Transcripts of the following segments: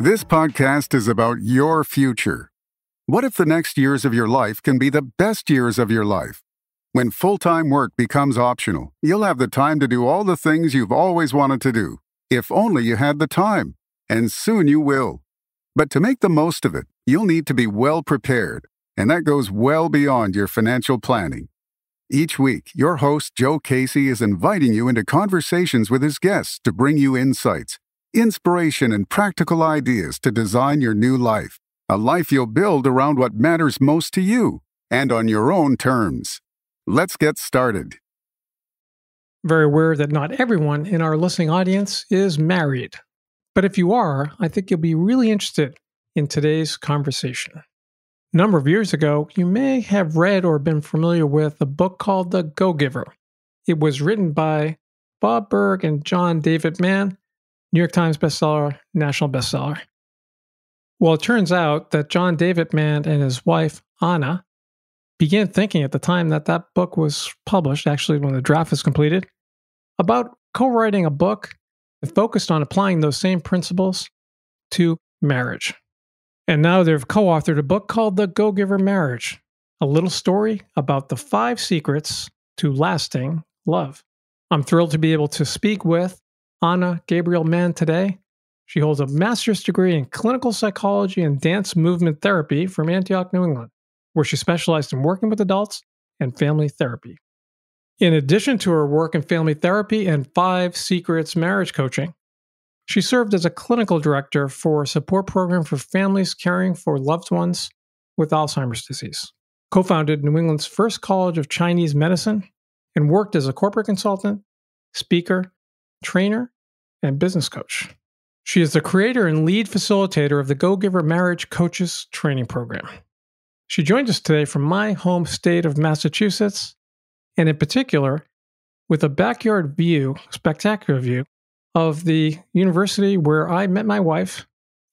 This podcast is about your future. What if the next years of your life can be the best years of your life? When full-time work becomes optional, you'll have the time to do all the things you've always wanted to do, if only you had the time. And soon you will. But to make the most of it, you'll need to be well prepared, and that goes well beyond your financial planning. Each week, your host, Joe Casey, is inviting you into conversations with his guests to bring you insights, inspiration, and practical ideas to design your new life, a life you'll build around what matters most to you and on your own terms. Let's get started. Very aware that not everyone in our listening audience is married. But if you are, I think you'll be really interested in today's conversation. A number of years ago, you may have read or been familiar with a book called The Go-Giver. It was written by Bob Burg and John David Mann, New York Times bestseller, national bestseller. Well, it turns out that John David Mann and his wife, Anna, began thinking at the time that that book was published, actually when the draft was completed, about co-writing a book that focused on applying those same principles to marriage. And now they've co-authored a book called The Go-Giver Marriage, a little story about the 5 secrets to lasting love. I'm thrilled to be able to speak with Anna Gabriel Mann today. She holds a master's degree in clinical psychology and dance movement therapy from Antioch, New England, where she specialized in working with adults and family therapy. In addition to her work in family therapy and 5 secrets marriage coaching, she served as a clinical director for a support program for families caring for loved ones with Alzheimer's disease, co-founded New England's first College of Chinese Medicine, and worked as a corporate consultant, speaker, trainer, and business coach. She is the creator and lead facilitator of the Go-Giver Marriage Coaches Training Program. She joins us today from my home state of Massachusetts, and in particular, with a backyard view, spectacular view, of the university where I met my wife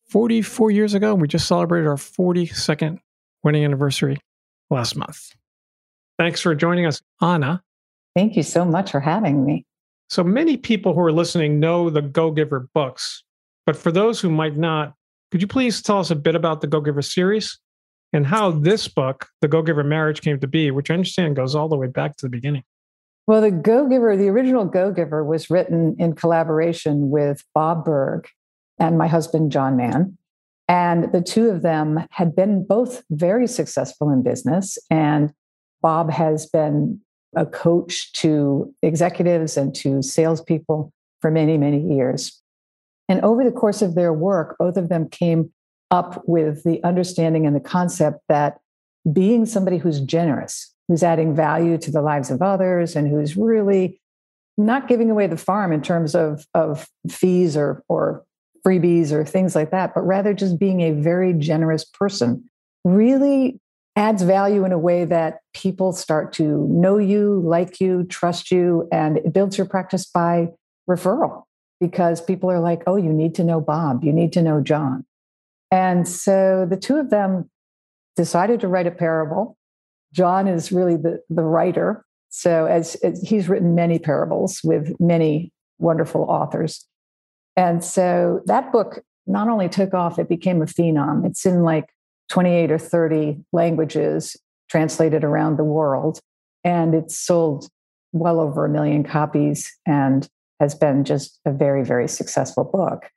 44 years ago. We just celebrated our 42nd wedding anniversary last month. Thanks for joining us, Anna. Thank you so much for having me. So many people who are listening know the Go-Giver books, but for those who might not, could you please tell us a bit about the Go-Giver series and how this book, The Go-Giver Marriage, came to be, which I understand goes all the way back to the beginning? Well, the Go-Giver, the original Go-Giver was written in collaboration with Bob Burg and my husband, John Mann. And the two of them had been both very successful in business. And Bob has been a coach to executives and to salespeople for many, many years. And over the course of their work, both of them came up with the understanding and the concept that being somebody who's generous, who's adding value to the lives of others, and who's really not giving away the farm in terms of fees or freebies or things like that, but rather just being a very generous person, really adds value in a way that people start to know you, like you, trust you, and it builds your practice by referral because people are like, oh, you need to know Bob, you need to know John. And so the two of them decided to write a parable. John is really the writer. So as he's written many parables with many wonderful authors. And so that book not only took off, it became a phenom. It's in like 28 or 30 languages translated around the world. And it's sold well over 1 million copies and has been just a very, very successful book.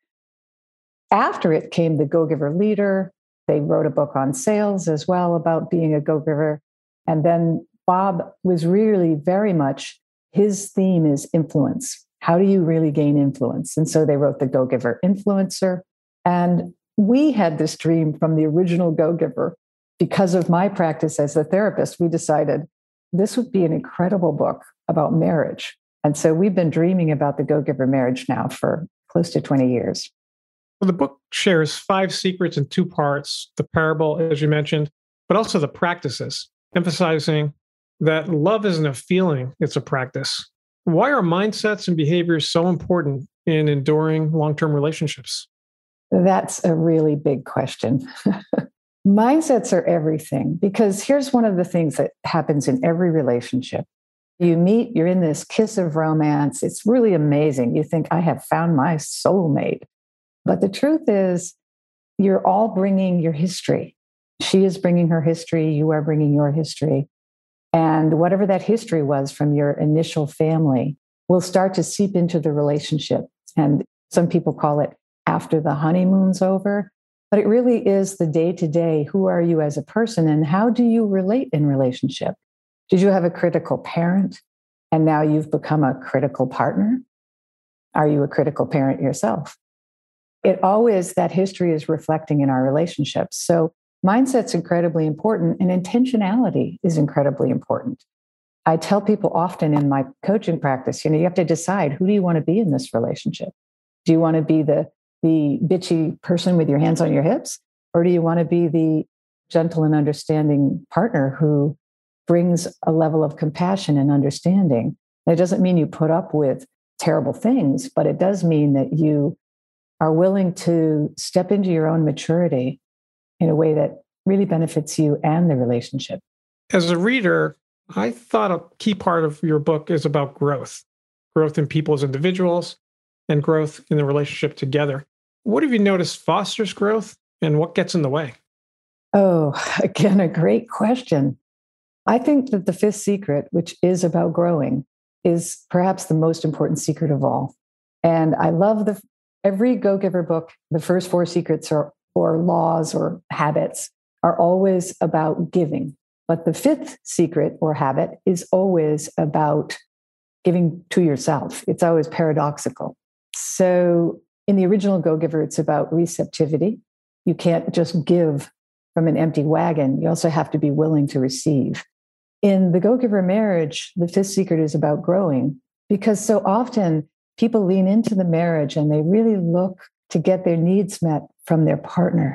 After it came the Go-Giver Leader. They wrote a book on sales as well about being a go-giver. And then Bob was really very much, his theme is influence. How do you really gain influence? And so they wrote the Go-Giver Influencer. And we had this dream from the original Go-Giver. Because of my practice as a therapist, we decided this would be an incredible book about marriage. And so we've been dreaming about the Go-Giver Marriage now for close to 20 years. Well, the book shares 5 secrets in 2 parts, the parable, as you mentioned, but also the practices, emphasizing that love isn't a feeling, it's a practice. Why are mindsets and behaviors so important in enduring long-term relationships? That's a really big question. Mindsets are everything, because here's one of the things that happens in every relationship. You meet, you're in this kiss of romance. It's really amazing. You think, I have found my soulmate. But the truth is, you're all bringing your history. She is bringing her history. You are bringing your history. And whatever that history was from your initial family will start to seep into the relationship. And some people call it after the honeymoon's over. But it really is the day-to-day. Who are you as a person and how do you relate in relationship? Did you have a critical parent and now you've become a critical partner? Are you a critical parent yourself? That history is reflecting in our relationships. So mindset's incredibly important and intentionality is incredibly important. I tell people often in my coaching practice, you have to decide, who do you want to be in this relationship? Do you want to be the bitchy person with your hands on your hips? Or do you want to be the gentle and understanding partner who brings a level of compassion and understanding? And it doesn't mean you put up with terrible things, but it does mean that you are willing to step into your own maturity in a way that really benefits you and the relationship. As a reader, I thought a key part of your book is about growth in people as individuals and growth in the relationship together. What have you noticed fosters growth and what gets in the way? Oh, again, a great question. I think that the fifth secret, which is about growing, is perhaps the most important secret of all. And I love every Go-Giver book, the first four secrets or laws or habits are always about giving. But the fifth secret or habit is always about giving to yourself. It's always paradoxical. So in the original Go-Giver, it's about receptivity. You can't just give from an empty wagon. You also have to be willing to receive. In the Go-Giver marriage, the fifth secret is about growing, because so often people lean into the marriage and they really look to get their needs met from their partner.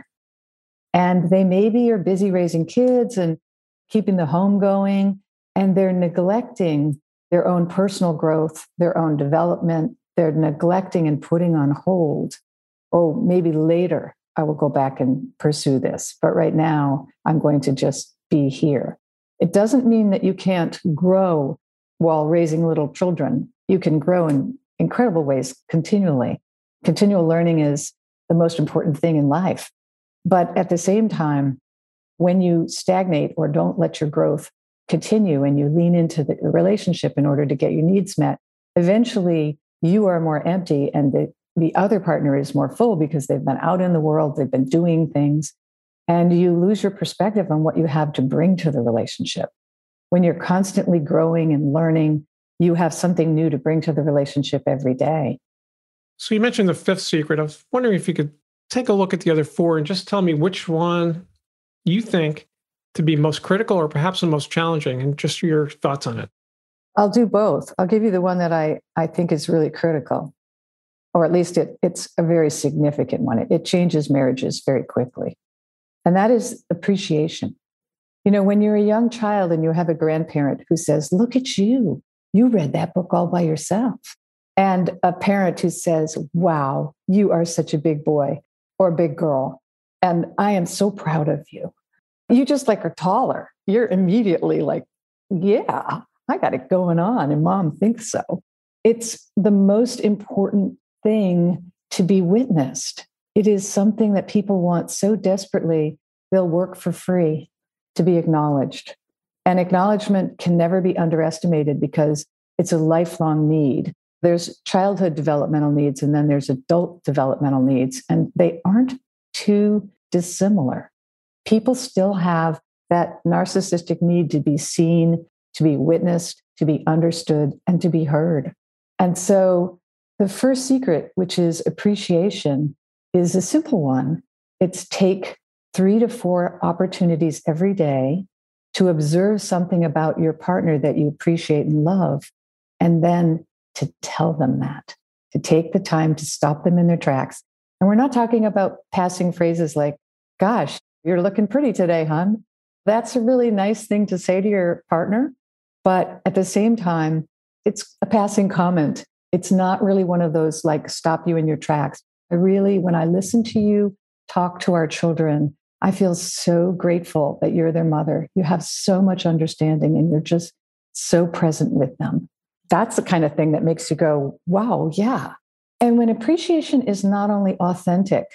And they maybe are busy raising kids and keeping the home going, and they're neglecting their own personal growth, their own development. They're neglecting and putting on hold. Oh, maybe later I will go back and pursue this. But right now, I'm going to just be here. It doesn't mean that you can't grow while raising little children. You can grow in incredible ways continually. Continual learning is the most important thing in life. But at the same time, when you stagnate or don't let your growth continue and you lean into the relationship in order to get your needs met, eventually you are more empty and the other partner is more full because they've been out in the world, they've been doing things, and you lose your perspective on what you have to bring to the relationship. When you're constantly growing and learning, you have something new to bring to the relationship every day. So you mentioned the fifth secret. I was wondering if you could take a look at the other four and just tell me which one you think to be most critical or perhaps the most challenging, and just your thoughts on it. I'll do both. I'll give you the one that I think is really critical, or at least it's a very significant one. It changes marriages very quickly. And that is appreciation. When you're a young child and you have a grandparent who says, "Look at you, you read that book all by yourself." And a parent who says, "Wow, you are such a big boy or big girl. And I am so proud of you." You just are taller. You're immediately like, "Yeah, I got it going on." And mom thinks so. It's the most important thing to be witnessed. It is something that people want so desperately, they'll work for free to be acknowledged. And acknowledgement can never be underestimated because it's a lifelong need. There's childhood developmental needs, and then there's adult developmental needs, and they aren't too dissimilar. People still have that narcissistic need to be seen, to be witnessed, to be understood, and to be heard. And so the first secret, which is appreciation, is a simple one. It's take 3 to 4 opportunities every day to observe something about your partner that you appreciate and love, and then to tell them that, to take the time to stop them in their tracks. And we're not talking about passing phrases like, "Gosh, you're looking pretty today, hon." That's a really nice thing to say to your partner. But at the same time, it's a passing comment. It's not really one of those stop you in your tracks. When I listen to you talk to our children, I feel so grateful that you're their mother. You have so much understanding and you're just so present with them. That's the kind of thing that makes you go, "Wow, yeah." And when appreciation is not only authentic,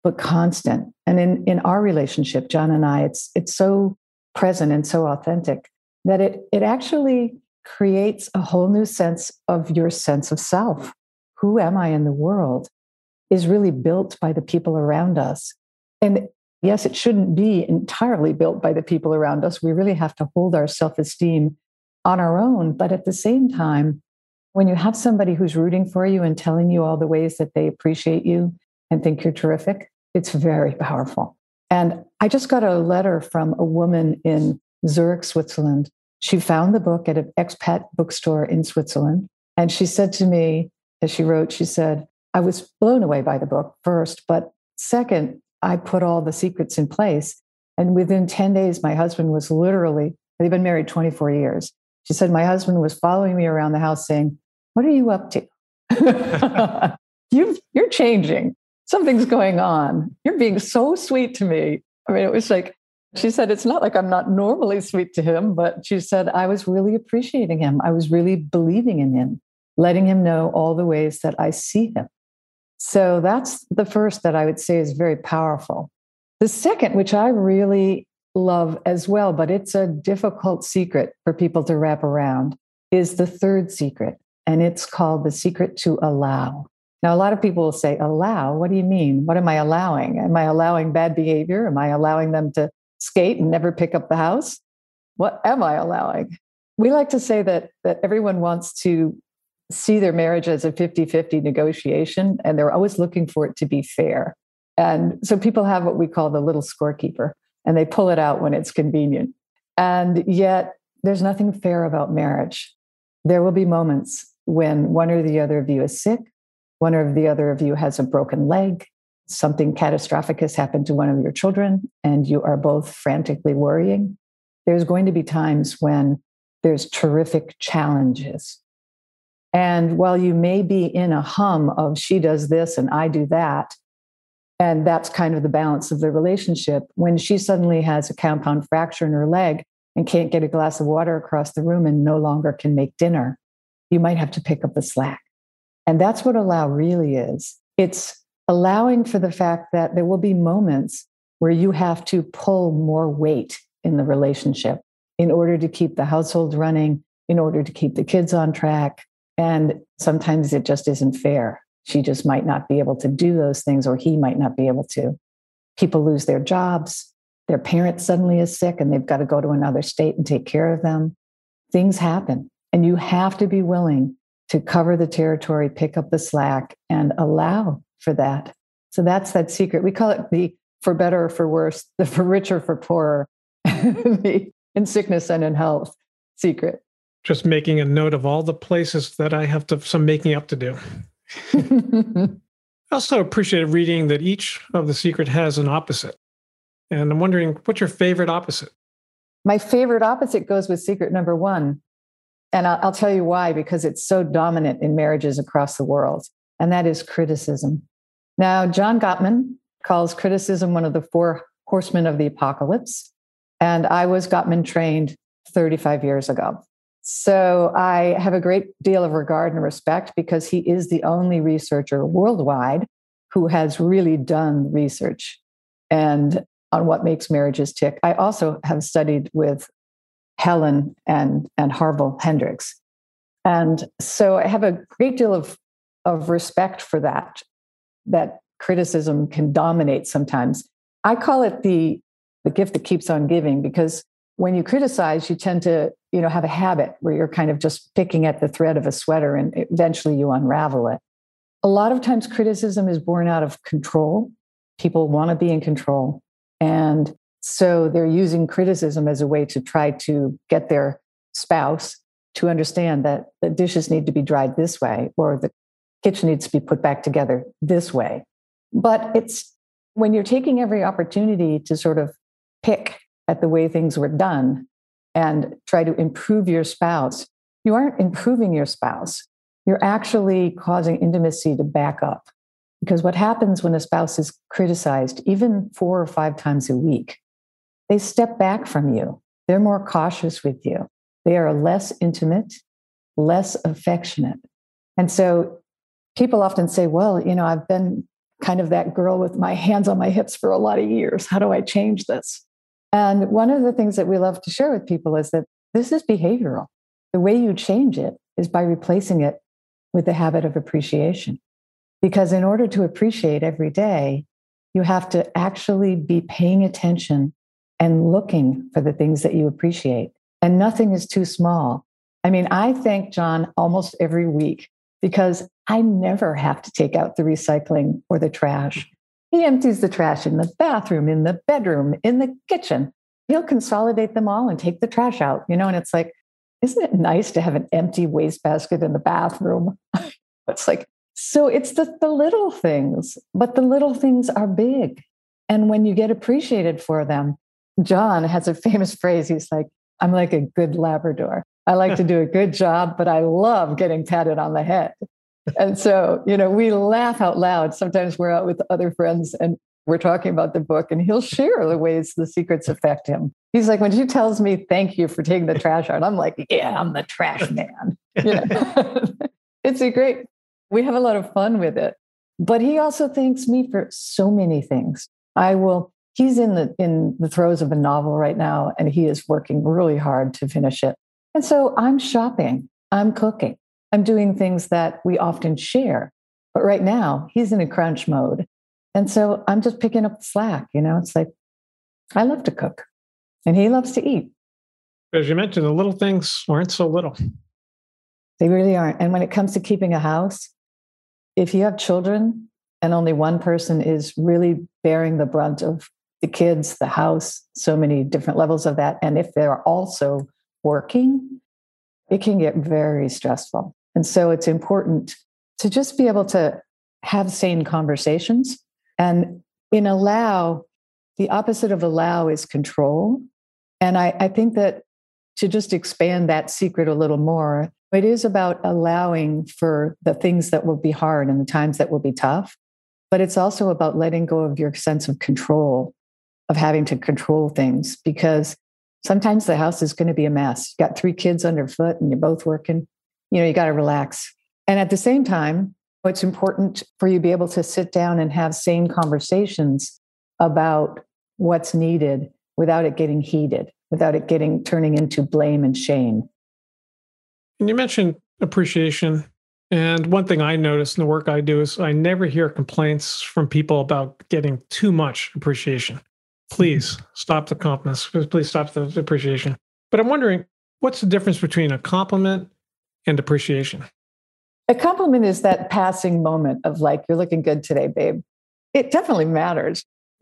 but constant. And in our relationship, John and I, it's so present and so authentic that it actually creates a whole new sense of your sense of self. Who am I in the world is really built by the people around us. And yes, it shouldn't be entirely built by the people around us. We really have to hold our self-esteem on our own. But at the same time, when you have somebody who's rooting for you and telling you all the ways that they appreciate you and think you're terrific, it's very powerful. And I just got a letter from a woman in Zurich, Switzerland. She found the book at an expat bookstore in Switzerland. And she said to me, as she wrote, she said, I was blown away by the book first, but second, I put all the secrets in place. And within 10 days, my husband was literally, they've been married 24 years. She said, my husband was following me around the house saying, what are you up to? You're changing. Something's going on. You're being so sweet to me. I mean, it was like, she said, it's not like I'm not normally sweet to him, but she said, I was really appreciating him. I was really believing in him, letting him know all the ways that I see him. So that's the first that I would say is very powerful. The second, which I really love as well, but it's a difficult secret for people to wrap around, is the third secret. And it's called the secret to allow. Now, a lot of people will say, allow? What do you mean? What am I allowing? Am I allowing bad behavior? Am I allowing them to skate and never pick up the house? What am I allowing? We like to say that everyone wants to see their marriage as a 50-50 negotiation, and they're always looking for it to be fair. And so people have what we call the little scorekeeper, and they pull it out when it's convenient. And yet there's nothing fair about marriage. There will be moments when one or the other of you is sick, one or the other of you has a broken leg, something catastrophic has happened to one of your children, and you are both frantically worrying. There's going to be times when there's terrific challenges. And while you may be in a hum of she does this and I do that, and that's kind of the balance of the relationship, when she suddenly has a compound fracture in her leg and can't get a glass of water across the room and no longer can make dinner, you might have to pick up the slack. And that's what allow really is. It's allowing for the fact that there will be moments where you have to pull more weight in the relationship in order to keep the household running, in order to keep the kids on track. And sometimes it just isn't fair. She just might not be able to do those things, or he might not be able to. People lose their jobs. Their parent suddenly is sick and they've got to go to another state and take care of them. Things happen. And you have to be willing to cover the territory, pick up the slack, and allow for that. So that's that secret. We call it the for better or for worse, the for richer, for poorer, the in sickness and in health secret. Just making a note of all the places that I have some making up to do. I also appreciated reading that each of the secret has an opposite. And I'm wondering, what's your favorite opposite? My favorite opposite goes with secret number one. And I'll tell you why, because it's so dominant in marriages across the world. And that is criticism. Now, John Gottman calls criticism one of the four horsemen of the apocalypse. And I was Gottman trained 35 years ago. So I have a great deal of regard and respect because he is the only researcher worldwide who has really done research and on what makes marriages tick. I also have studied with Helen and Harville Hendrix. And so I have a great deal of respect for that criticism can dominate sometimes. I call it the gift that keeps on giving, because when you criticize, you tend to, have a habit where you're kind of just picking at the thread of a sweater and eventually you unravel it. A lot of times criticism is born out of control. People want to be in control. And so they're using criticism as a way to try to get their spouse to understand that the dishes need to be dried this way, or the kitchen needs to be put back together this way. But it's when you're taking every opportunity to sort of pick at the way things were done and try to improve your spouse, you aren't improving your spouse. You're actually causing intimacy to back up. Because what happens when a spouse is criticized, even 4 or 5 times a week, they step back from you. They're more cautious with you. They are less intimate, less affectionate. And so people often say, well, I've been kind of that girl with my hands on my hips for a lot of years. How do I change this? And one of the things that we love to share with people is that this is behavioral. The way you change it is by replacing it with the habit of appreciation. Because in order to appreciate every day, you have to actually be paying attention and looking for the things that you appreciate. And nothing is too small. I mean, I thank John almost every week because I never have to take out the recycling or the trash. He empties the trash in the bathroom, in the bedroom, in the kitchen. He'll consolidate them all and take the trash out, and it's like, isn't it nice to have an empty wastebasket in the bathroom? It's like, so it's the little things, but the little things are big. And when you get appreciated for them, John has a famous phrase. He's like, I'm like a good Labrador. I like to do a good job, but I love getting patted on the head. And so, we laugh out loud. Sometimes we're out with other friends and we're talking about the book, and he'll share the ways the secrets affect him. He's like, when she tells me, thank you for taking the trash out, I'm like, yeah, I'm the trash man. It's we have a lot of fun with it. But he also thanks me for so many things. He's in the throes of a novel right now, and he is working really hard to finish it. And so I'm shopping, I'm cooking, I'm doing things that we often share. But right now, he's in a crunch mode. And so I'm just picking up the slack. It's like, I love to cook and he loves to eat. As you mentioned, the little things aren't so little. They really aren't. And when it comes to keeping a house, if you have children and only one person is really bearing the brunt of the kids, the house, so many different levels of that. And if they're also working, it can get very stressful. And so it's important to just be able to have sane conversations. And in allow, the opposite of allow is control. And I think that to just expand that secret a little more, it is about allowing for the things that will be hard and the times that will be tough. But it's also about letting go of your sense of control, of having to control things, because sometimes the house is going to be a mess. You got 3 kids underfoot and you're both working. You got to relax. And at the same time, it's important for you to be able to sit down and have sane conversations about what's needed without it getting heated, without it turning into blame and shame. And you mentioned appreciation. And one thing I notice in the work I do is I never hear complaints from people about getting too much appreciation. Please stop the compliments. Please stop the appreciation. But I'm wondering, what's the difference between a compliment and appreciation? A compliment is that passing moment of like, you're looking good today, babe. It definitely matters.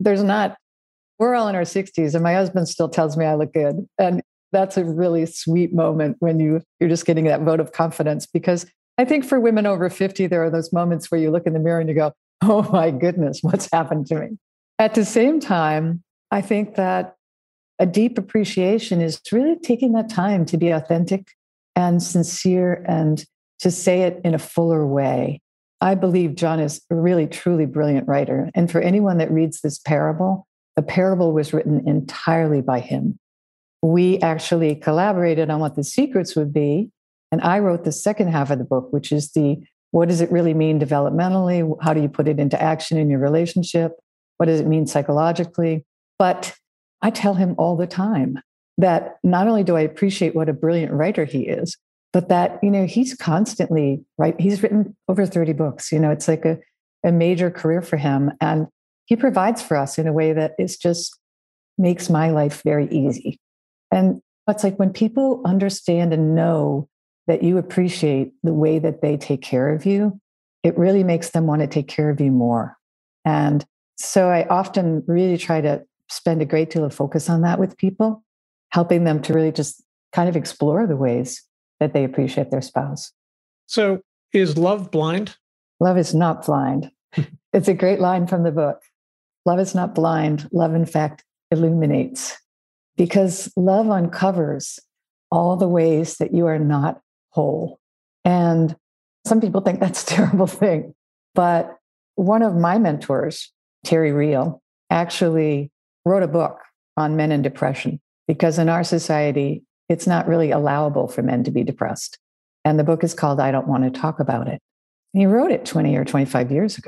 We're all in our 60s and my husband still tells me I look good. And that's a really sweet moment when you're just getting that vote of confidence, because I think for women over 50, there are those moments where you look in the mirror and you go, oh my goodness, what's happened to me? At the same time, I think that a deep appreciation is really taking that time to be authentic and sincere and to say it in a fuller way. I believe John is a really, truly brilliant writer. And for anyone that reads this parable, the parable was written entirely by him. We actually collaborated on what the secrets would be. And I wrote the second half of the book, which is what does it really mean developmentally? How do you put it into action in your relationship? What does it mean psychologically? But I tell him all the time that not only do I appreciate what a brilliant writer he is, but that, he's constantly, right? He's written over 30 books. It's like a major career for him. And he provides for us in a way that is just makes my life very easy. And it's like when people understand and know that you appreciate the way that they take care of you, it really makes them want to take care of you more. And so I often really try to spend a great deal of focus on that with people, helping them to really just kind of explore the ways that they appreciate their spouse. So is love blind? Love is not blind. It's a great line from the book. Love is not blind. Love, in fact, illuminates, because love uncovers all the ways that you are not whole. And some people think that's a terrible thing. But one of my mentors, Terry Real, actually wrote a book on men and depression, because in our society, it's not really allowable for men to be depressed. And the book is called I Don't Want to Talk About It. And he wrote it 20 or 25 years ago.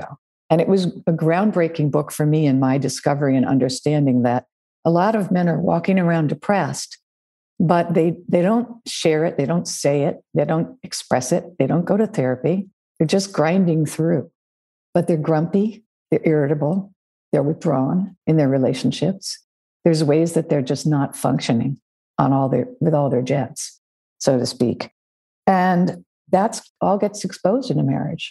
And it was a groundbreaking book for me in my discovery and understanding that a lot of men are walking around depressed, but they don't share it. They don't say it. They don't express it. They don't go to therapy. They're just grinding through, but they're grumpy. They're irritable. They're withdrawn in their relationships. There's ways that they're just not functioning with all their jets, so to speak. And that's all gets exposed in a marriage.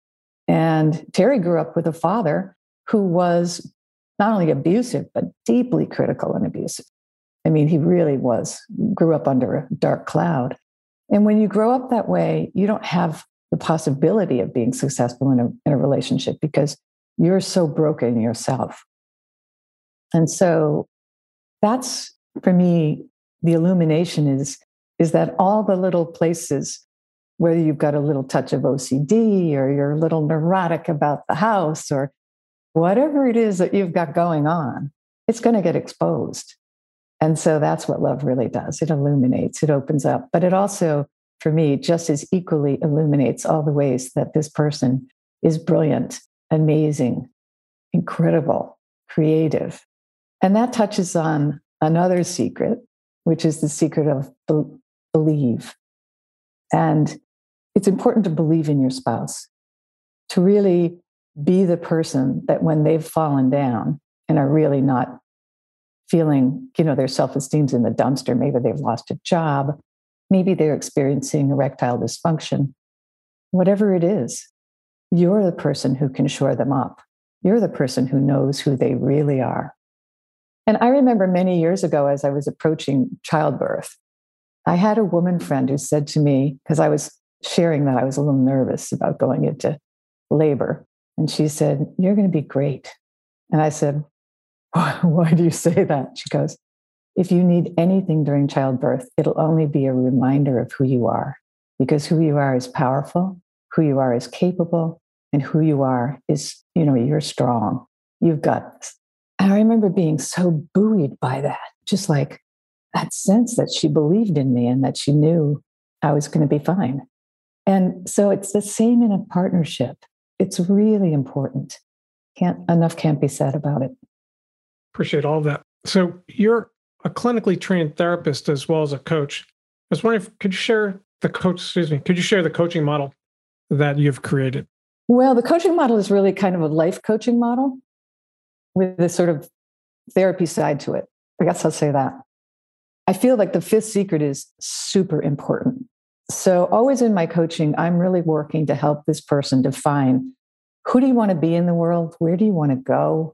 And Terry grew up with a father who was not only abusive, but deeply critical and abusive. I mean, he really grew up under a dark cloud. And when you grow up that way, you don't have the possibility of being successful in a relationship because you're so broken yourself. And so that's, for me, the illumination is that all the little places, whether you've got a little touch of OCD or you're a little neurotic about the house or whatever it is that you've got going on, it's going to get exposed. And so that's what love really does. It illuminates, it opens up, but it also, for me, just as equally illuminates all the ways that this person is brilliant, amazing, incredible, creative. And that touches on another secret, which is the secret of believe. And it's important to believe in your spouse, to really be the person that when they've fallen down and are really not feeling, their self-esteem's in the dumpster, maybe they've lost a job, maybe they're experiencing erectile dysfunction, whatever it is, you're the person who can shore them up. You're the person who knows who they really are. And I remember many years ago, as I was approaching childbirth, I had a woman friend who said to me, because I was sharing that I was a little nervous about going into labor, and she said, "You're going to be great." And I said, "Why do you say that?" She goes, "If you need anything during childbirth, it'll only be a reminder of who you are, because who you are is powerful, who you are is capable, and who you are is, you're strong. You've got this." And I remember being so buoyed by that, just like that sense that she believed in me and that she knew I was going to be fine. And so it's the same in a partnership. It's really important. Enough can't be said about it. Appreciate all of that. So you're a clinically trained therapist as well as a coach. I was wondering, could you share the coaching model that you've created? Well, the coaching model is really kind of a life coaching model with this sort of therapy side to it. I guess I'll say that. I feel like the fifth secret is super important. So always in my coaching, I'm really working to help this person define, who do you want to be in the world? Where do you want to go?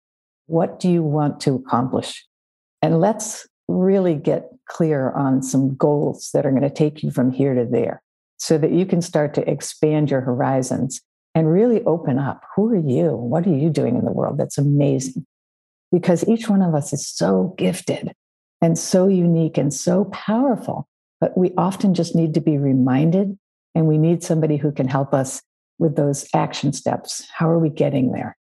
What do you want to accomplish? And let's really get clear on some goals that are going to take you from here to there so that you can start to expand your horizons and really open up. Who are you? What are you doing in the world? That's amazing. Because each one of us is so gifted and so unique and so powerful, but we often just need to be reminded, and we need somebody who can help us with those action steps. How are we getting there?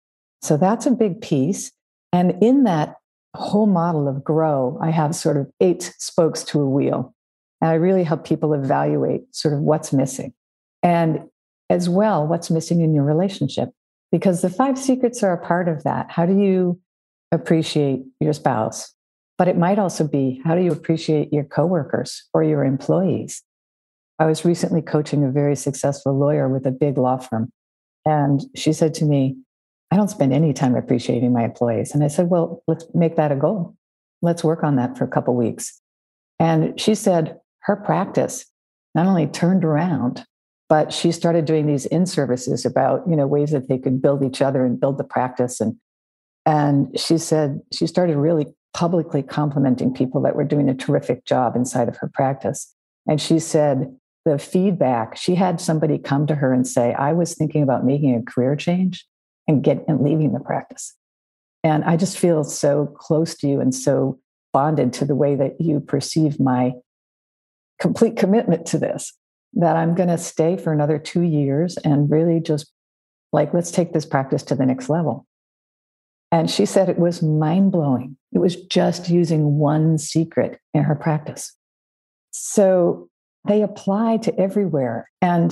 So that's a big piece. And in that whole model of grow, I have sort of 8 spokes to a wheel. And I really help people evaluate sort of what's missing. And as well, what's missing in your relationship. Because the 5 secrets are a part of that. How do you appreciate your spouse? But it might also be, how do you appreciate your coworkers or your employees? I was recently coaching a very successful lawyer with a big law firm. And she said to me, "I don't spend any time appreciating my employees." And I said, "Well, let's make that a goal. Let's work on that for a couple of weeks." And she said her practice not only turned around, but she started doing these in-services about, ways that they could build each other and build the practice. And she said she started really publicly complimenting people that were doing a terrific job inside of her practice. And she said the feedback, she had somebody come to her and say, "I was thinking about making a career change and leaving the practice. And I just feel so close to you and so bonded to the way that you perceive my complete commitment to this, that I'm going to stay for another 2 years and really just let's take this practice to the next level." And she said it was mind-blowing. It was just using one secret in her practice. So they apply to everywhere. And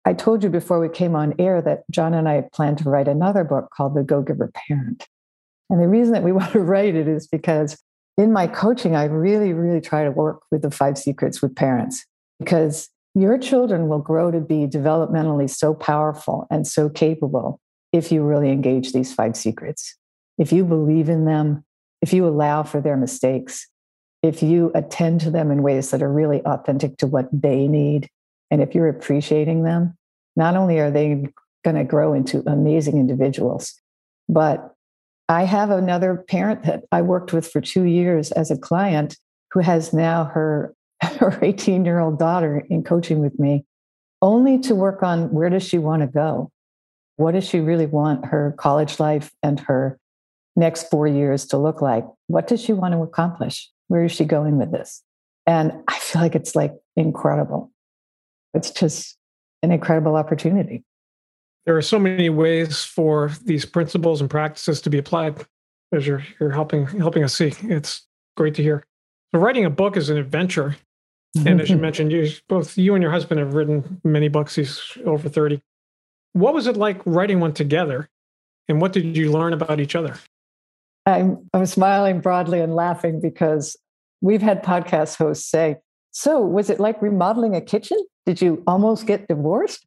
I told you before we came on air that John and I plan to write another book called The Go-Giver Parent. And the reason that we want to write it is because in my coaching, I really, really try to work with the 5 secrets with parents, because your children will grow to be developmentally so powerful and so capable if you really engage these 5 secrets. If you believe in them, if you allow for their mistakes, if you attend to them in ways that are really authentic to what they need, and if you're appreciating them, not only are they going to grow into amazing individuals, but I have another parent that I worked with for 2 years as a client who has now her 18-year-old daughter in coaching with me, only to work on where does she want to go? What does she really want her college life and her next 4 years to look like? What does she want to accomplish? Where is she going with this? And I feel like it's like incredible. It's just an incredible opportunity. There are so many ways for these principles and practices to be applied, as you're helping us see. It's great to hear. So writing a book is an adventure. And as you mentioned, both you and your husband have written many books. He's over 30. What was it like writing one together? And what did you learn about each other? I'm smiling broadly and laughing because we've had podcast hosts say, so was it like remodeling a kitchen? Did you almost get divorced?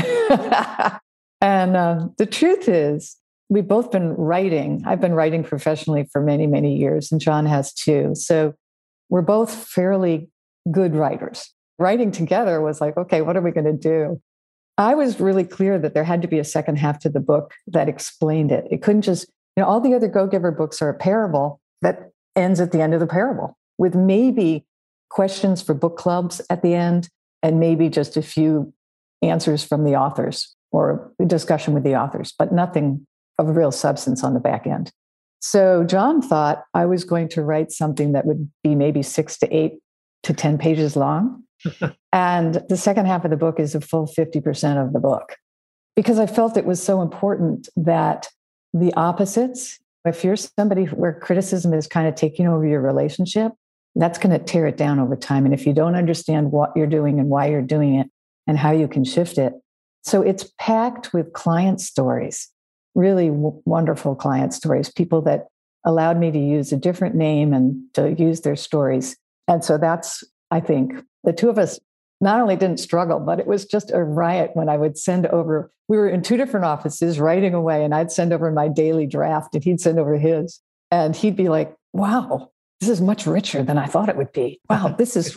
And the truth is, we've both been writing. I've been writing professionally for many, many years, and John has too. So we're both fairly good writers. Writing together was like, okay, what are we going to do? I was really clear that there had to be a second half to the book that explained it. It couldn't just, all the other Go-Giver books are a parable that ends at the end of the parable with maybe questions for book clubs at the end and maybe just a few answers from the authors or a discussion with the authors, but nothing of real substance on the back end. So John thought I was going to write something that would be maybe 6 to 8 to 10 pages long. And the second half of the book is a full 50% of the book, because I felt it was so important that the opposites, if you're somebody where criticism is kind of taking over your relationship, that's going to tear it down over time. And if you don't understand what you're doing and why you're doing it and how you can shift it. So it's packed with client stories, really wonderful client stories, people that allowed me to use a different name and to use their stories. And so that's, I think, the two of us not only didn't struggle, but it was just a riot when I would send over, we were in 2 different offices writing away, and I'd send over my daily draft and he'd send over his. And he'd be like, wow, this is much richer than I thought it would be. Wow, this is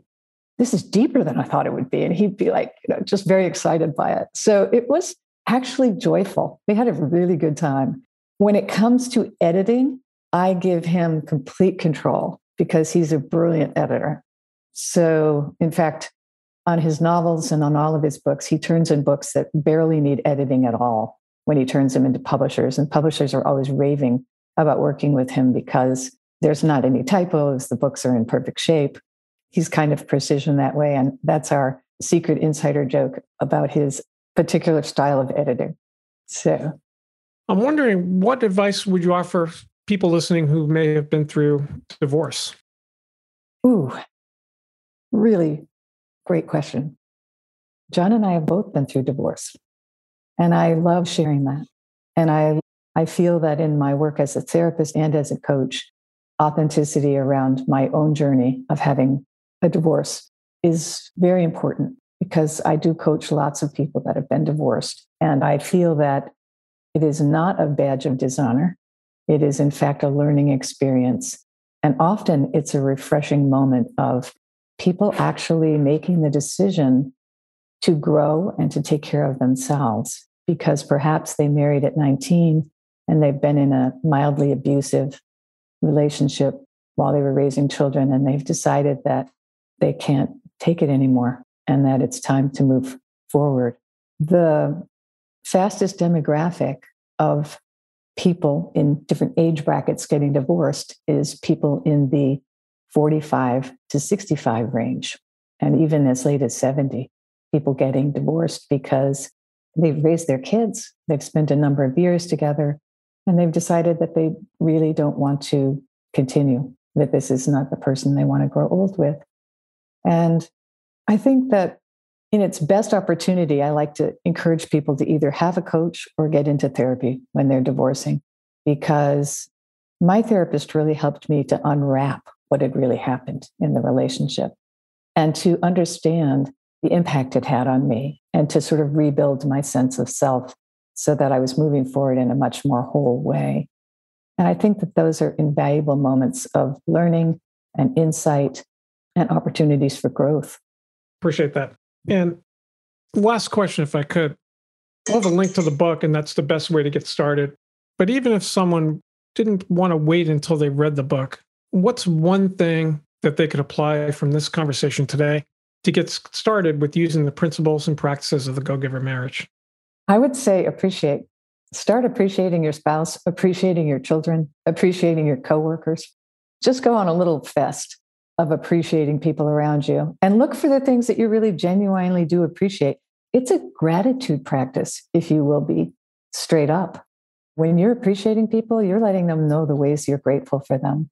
deeper than I thought it would be. And he'd be like, just very excited by it. So it was actually joyful. We had a really good time. When it comes to editing, I give him complete control because he's a brilliant editor. So in fact, on his novels and on all of his books, he turns in books that barely need editing at all when he turns them into publishers. And publishers are always raving about working with him because there's not any typos. The books are in perfect shape. He's kind of precision that way. And that's our secret insider joke about his particular style of editing. So I'm wondering, what advice would you offer people listening who may have been through divorce? Ooh, really great question. John and I have both been through divorce, and I love sharing that. And I feel that in my work as a therapist and as a coach, authenticity around my own journey of having a divorce is very important, because I do coach lots of people that have been divorced. And I feel that it is not a badge of dishonor. It is, in fact, a learning experience. And often it's a refreshing moment of people actually making the decision to grow and to take care of themselves, because perhaps they married at 19 and they've been in a mildly abusive relationship while they were raising children, and they've decided that they can't take it anymore and that it's time to move forward. The fastest demographic of people in different age brackets getting divorced is people in the 45 to 65 range, and even as late as 70, people getting divorced because they've raised their kids, they've spent a number of years together, and they've decided that they really don't want to continue, that this is not the person they want to grow old with. And I think that in its best opportunity, I like to encourage people to either have a coach or get into therapy when they're divorcing, because my therapist really helped me to unwrap what had really happened in the relationship and to understand the impact it had on me and to sort of rebuild my sense of self so that I was moving forward in a much more whole way. And I think that those are invaluable moments of learning and insight and opportunities for growth. Appreciate that. And last question, if I could. I'll have a link to the book, and that's the best way to get started. But even if someone didn't want to wait until they read the book, what's one thing that they could apply from this conversation today to get started with using the principles and practices of the Go-Giver marriage? I would say appreciate. Start appreciating your spouse, appreciating your children, appreciating your coworkers. Just go on a little fest of appreciating people around you and look for the things that you really genuinely do appreciate. It's a gratitude practice, if you will be straight up. When you're appreciating people, you're letting them know the ways you're grateful for them.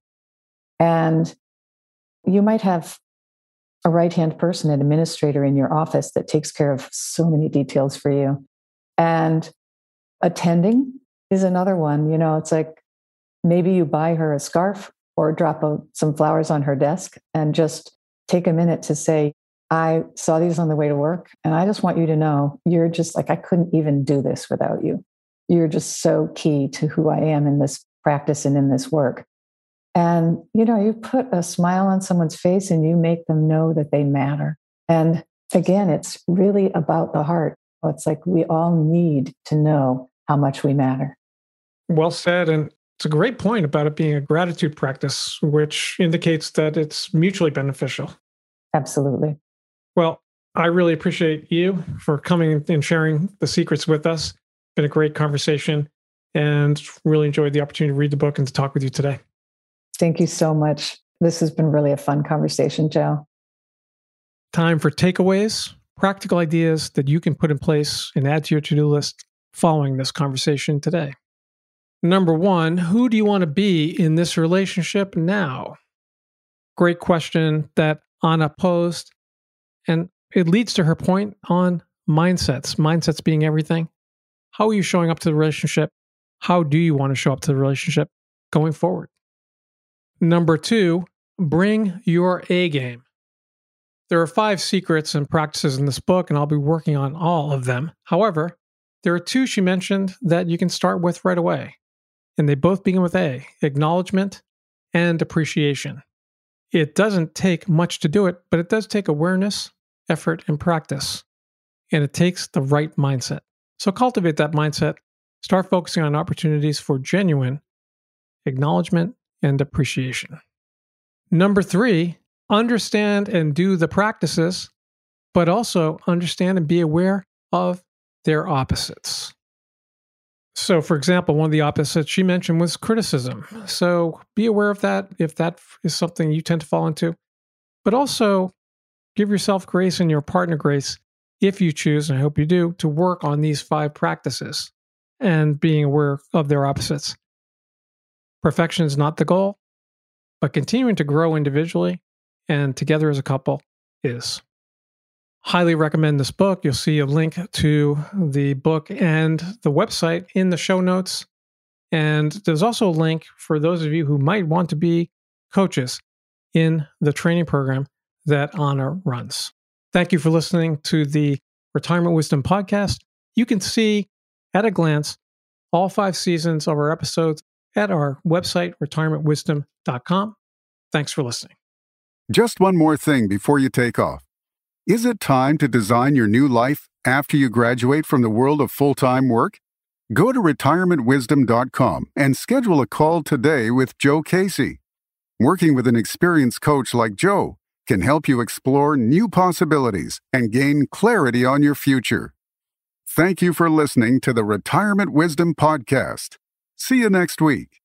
And you might have a right-hand person, an administrator in your office that takes care of so many details for you. And attending is another one. You know, it's like maybe you buy her a scarf or drop some flowers on her desk and just take a minute to say, I saw these on the way to work, and I just want you to know you're just like, I couldn't even do this without you. You're just so key to who I am in this practice and in this work. And, you know, you put a smile on someone's face and you make them know that they matter. And again, it's really about the heart. It's like we all need to know how much we matter. Well said. And it's a great point about it being a gratitude practice, which indicates that it's mutually beneficial. Absolutely. Well, I really appreciate you for coming and sharing the secrets with us. It's been a great conversation and really enjoyed the opportunity to read the book and to talk with you today. Thank you so much. This has been really a fun conversation, Joe. Time for takeaways, practical ideas that you can put in place and add to your to-do list following this conversation today. Number one, who do you want to be in this relationship now? Great question that Anna posed. And it leads to her point on mindsets being everything. How are you showing up to the relationship? How do you want to show up to the relationship going forward? Number two, bring your A game. There are 5 secrets and practices in this book, and I'll be working on all of them. However, there are 2 she mentioned that you can start with right away. And they both begin with A, acknowledgement and appreciation. It doesn't take much to do it, but it does take awareness, effort, and practice. And it takes the right mindset. So cultivate that mindset. Start focusing on opportunities for genuine acknowledgement and appreciation. Number 3, understand and do the practices, but also understand and be aware of their opposites. So, for example, one of the opposites she mentioned was criticism. So be aware of that if that is something you tend to fall into. But also give yourself grace and your partner grace if you choose, and I hope you do, to work on these 5 practices and being aware of their opposites. Perfection is not the goal, but continuing to grow individually and together as a couple is. Highly recommend this book. You'll see a link to the book and the website in the show notes. And there's also a link for those of you who might want to be coaches in the training program that Anna runs. Thank you for listening to the Retirement Wisdom Podcast. You can see at a glance all 5 seasons of our episodes at our website, retirementwisdom.com. Thanks for listening. Just one more thing before you take off. Is it time to design your new life after you graduate from the world of full-time work? Go to retirementwisdom.com and schedule a call today with Joe Casey. Working with an experienced coach like Joe can help you explore new possibilities and gain clarity on your future. Thank you for listening to the Retirement Wisdom Podcast. See you next week.